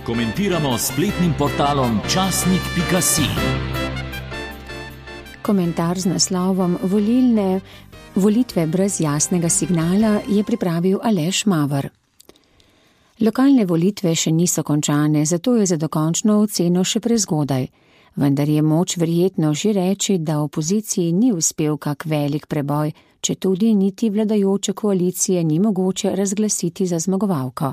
Komentiramo s spletnim portalom časnik.si. Komentar z naslovom Volitve brez jasnega signala je pripravil Aleš Maver. Lokalne volitve še niso končane, zato je za dokončno oceno še prezgodaj. Vendar je moč verjetno že reči, da opoziciji ni uspel kak velik preboj, četudi niti vladajoče koalicije ni mogoče razglasiti za zmagovalko.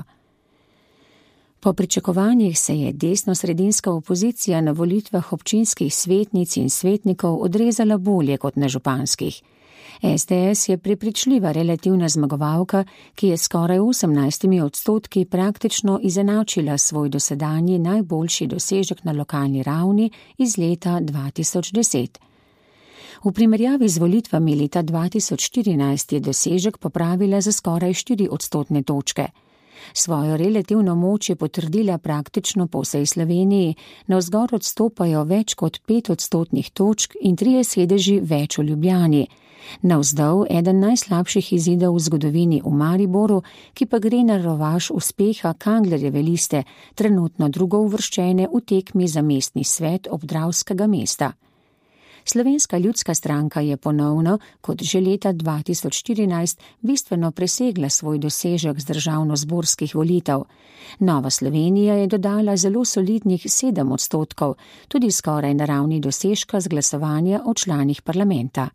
Po pričakovanjih se je desno-sredinska opozicija na volitvah občinskih svetnic in svetnikov odrezala bolje kot na županskih. SDS je prepričljiva relativna zmagovalka, ki je skoraj 18% praktično izenačila svoj dosedanji najboljši dosežek na lokalni ravni iz leta 2010. V primerjavi z volitvami leta 2014 je dosežek popravila za skoraj 4% točke. Svojo relativno moč je potrdila praktično po vsej Sloveniji, navzgor odstopajo več kot 5% točk in 3 sedeži več v Ljubljani. Navzdol eden najslabših izidov v zgodovini v Mariboru, ki pa gre na rovaš uspeha Kanglerjeve liste, trenutno drugo uvrščene v tekmi za mestni svet obdravskega mesta. Slovenska ljudska stranka je ponovno, kot že leta 2014, bistveno presegla svoj dosežek z državnozborskih volitev. Nova Slovenija je dodala zelo solidnih 7%, tudi skoraj na ravni dosežka z glasovanja o članih parlamenta.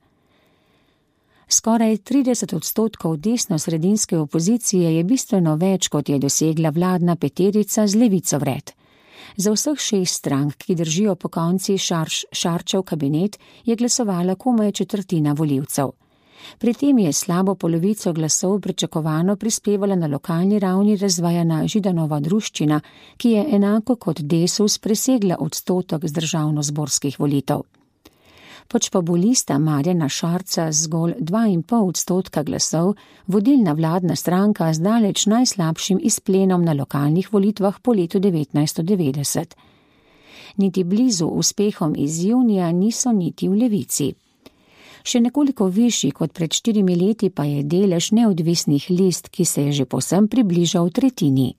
Skoraj 30% desno-sredinske opozicije je bistveno več, kot je dosegla vladna peterica z Levico vred. Za vseh 6 strank, ki držijo po konci Šarčev kabinet, je glasovala komaj četrtina volivcev. Pri tem je slabo polovico glasov pričakovano prispevala na lokalni ravni razvajana Židanova druščina, ki je enako kot Desus presegla odstotek z državnozborskih volitev. Počpobulista Marjana Šarca z zgolj 2,5% glasov, vodilna vladna stranka z daleč najslabšim izplenom na lokalnih volitvah po letu 1990. Niti blizu uspehom iz junija niso niti v Levici. Še nekoliko višji kot pred 4 leti pa je delež neodvisnih list, ki se je že povsem približal tretjini.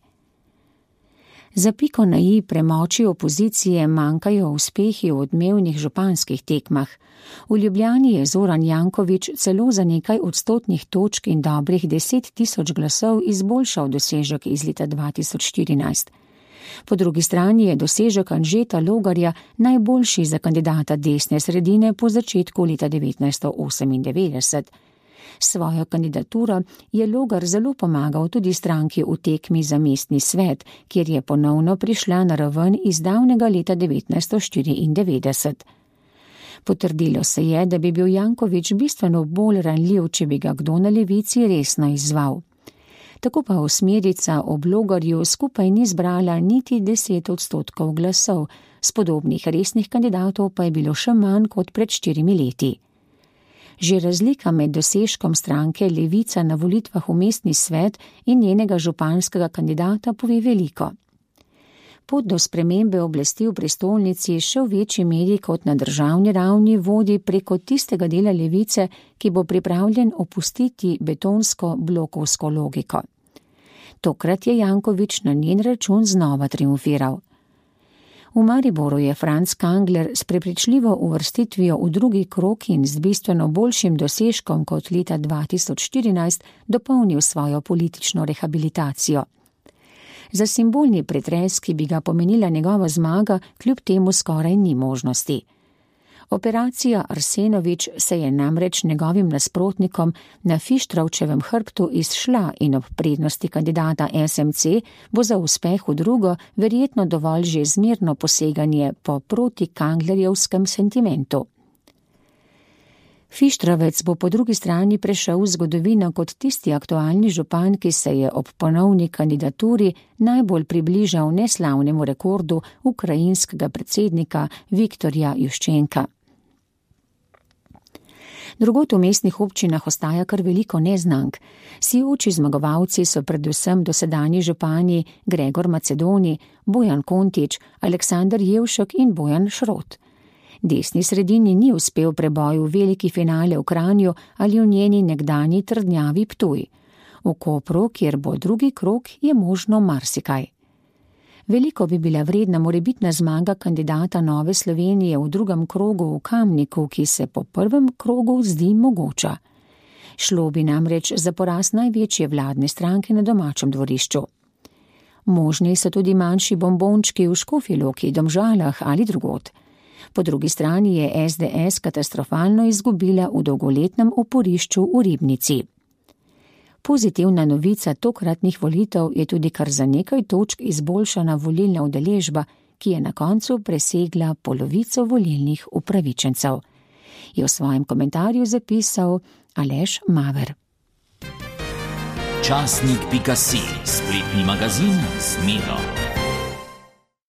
Za piko na i premoči opozicije manjkajo uspehi v odmevnih županskih tekmah. V Ljubljani je Zoran Janković celo za nekaj odstotnih točk in dobrih 10.000 glasov izboljšal dosežek iz leta 2014. Po drugi strani je dosežek Anžeta Logarja najboljši za kandidata desne sredine po začetku leta 1998. Svojo kandidaturo je Logar zelo pomagal tudi stranki v tekmi za mestni svet, kjer je ponovno prišla na raven iz davnega leta 1994. Potrdilo se je, da bi bil Janković bistveno bolj ranljiv, če bi ga kdo na levici resno izzval. Tako pa osmerica ob Logarju skupaj ni zbrala niti 10% glasov, s podobnih resnih kandidatov pa je bilo še manj kot pred 4 leti. Že razlika med dosežkom stranke Levica na volitvah v mestni svet in njenega županskega kandidata pove veliko. Pot do spremembe oblasti v prestolnici še v večji meri kot na državni ravni vodi preko tistega dela Levice, ki bo pripravljen opustiti betonsko blokovsko logiko. Tokrat je Janković na njen račun znova triumfiral. V Mariboru je Franc Kangler s prepričljivo uvrstitvijo v drugi krog in z bistveno boljšim dosežkom kot leta 2014 dopolnil svojo politično rehabilitacijo. Za simbolni pretres, ki bi ga pomenila njegova zmaga, kljub temu skoraj ni možnosti. Operacija Arsenović se je namreč njegovim nasprotnikom na Fištravčevem hrbtu izšla in ob prednosti kandidata SMC bo za uspeh v drugo verjetno dovolj že zmerno poseganje po protikanglerjevskem sentimentu. Fištravec bo po drugi strani prešel v zgodovino kot tisti aktualni župan, ki se je ob ponovni kandidaturi najbolj približal neslavnemu rekordu ukrajinskega predsednika Viktorja Juščenka. Drugod v mestnih občinah ostaja kar veliko neznank. Sijoči zmagovalci so predvsem dosedanji župani Gregor Macedoni, Bojan Kontič, Aleksander Jevšek in Bojan Šrot. Desni sredini ni uspel preboj v veliki finale v Kranju ali v njeni nekdanji trdnjavi Ptuj. V Kopru, kjer bo drugi krog, je možno marsikaj. Veliko bi bila vredna morebitna zmaga kandidata Nove Slovenije v drugem krogu v Kamniku, ki se po prvem krogu zdi mogoča. Šlo bi namreč za poraz največje vladne stranke na domačem dvorišču. Možni so tudi manjši bombončki v Škofji Loki, Domžalah ali drugod. Po drugi strani je SDS katastrofalno izgubila v dolgoletnem oporišču v Ribnici. Pozitivna novica tokratnih volitev je tudi kar za nekaj točk izboljšana volilna udeležba, ki je na koncu presegla polovico volilnih upravičencev, je v svojem komentarju zapisal Aleš Maver. Časnik.si, spletni magazin z Miro.